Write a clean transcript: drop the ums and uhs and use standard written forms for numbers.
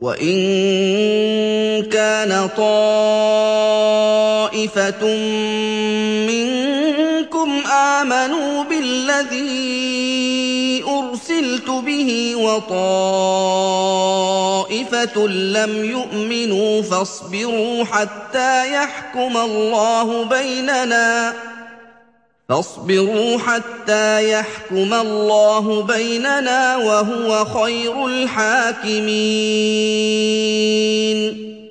وَإِن كَانَ طَائِفَةٌ مِّنكُمْ آمَنُوا بِالَّذِي أُرْسِلْتُ بِهِ وَطَائِفَةٌ لَّمْ يُؤْمِنُوا فَاصْبِرُوا حَتَّىٰ يَحْكُمَ اللَّهُ بَيْنَنَا ۖ وَهُوَ خَيْرُ الْحَاكِمِينَ